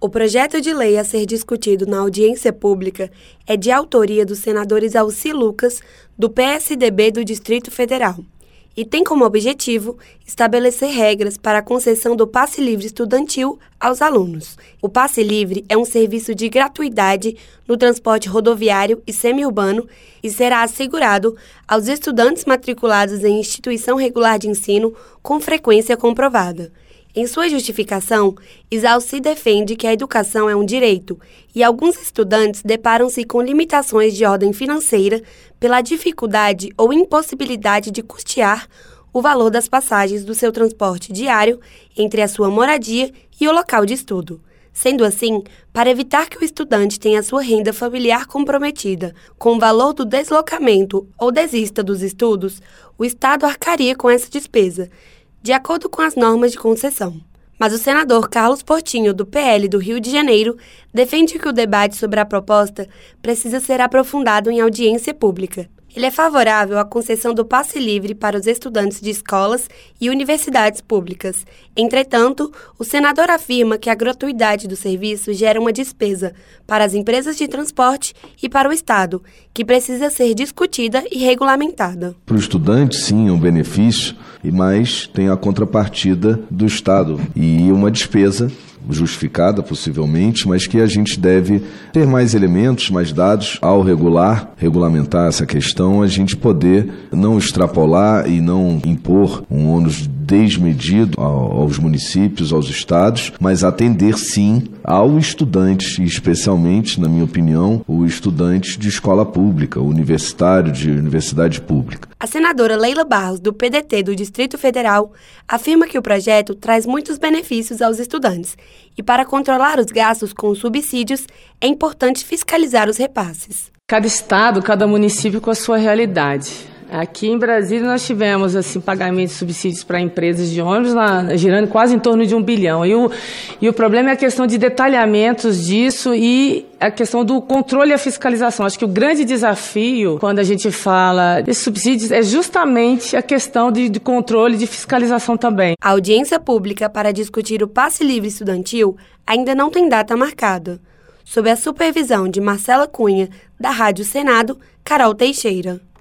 O projeto de lei a ser discutido na audiência pública é de autoria dos senadores Alci Lucas, do PSDB do Distrito Federal, e tem como objetivo estabelecer regras para a concessão do passe livre estudantil aos alunos. O passe livre é um serviço de gratuidade no transporte rodoviário e semiurbano e será assegurado aos estudantes matriculados em instituição regular de ensino com frequência comprovada. Em sua justificação, Alci defende que a educação é um direito e alguns estudantes deparam-se com limitações de ordem financeira pela dificuldade ou impossibilidade de custear o valor das passagens do seu transporte diário entre a sua moradia e o local de estudo. Sendo assim, para evitar que o estudante tenha sua renda familiar comprometida com o valor do deslocamento ou desista dos estudos, o Estado arcaria com essa despesa, de acordo com as normas de concessão. Mas o senador Carlos Portinho, do PL do Rio de Janeiro, defende que o debate sobre a proposta precisa ser aprofundado em audiência pública. Ele é favorável à concessão do passe livre para os estudantes de escolas e universidades públicas. Entretanto, o senador afirma que a gratuidade do serviço gera uma despesa para as empresas de transporte e para o Estado, que precisa ser discutida e regulamentada. Para o estudante, sim, é um benefício, mas tem a contrapartida do Estado e uma despesa justificada, possivelmente, mas que a gente deve ter mais elementos, mais dados ao regulamentar essa questão, a gente poder não extrapolar e não impor um ônus desmedido aos municípios, aos estados, mas atender sim ao estudante, e especialmente, na minha opinião, o estudante de escola pública, o universitário de universidade pública. A senadora Leila Barros, do PDT do Distrito Federal, afirma que o projeto traz muitos benefícios aos estudantes e, para controlar os gastos com subsídios, é importante fiscalizar os repasses. Cada estado, cada município com a sua realidade. Aqui em Brasília nós tivemos pagamento de subsídios para empresas de ônibus girando quase em torno de 1 bilhão. E o problema é a questão de detalhamentos disso e a questão do controle e a fiscalização. Acho que o grande desafio, quando a gente fala desses subsídios, é justamente a questão de controle e de fiscalização também. A audiência pública para discutir o passe livre estudantil ainda não tem data marcada. Sob a supervisão de Marcela Cunha, da Rádio Senado, Carol Teixeira.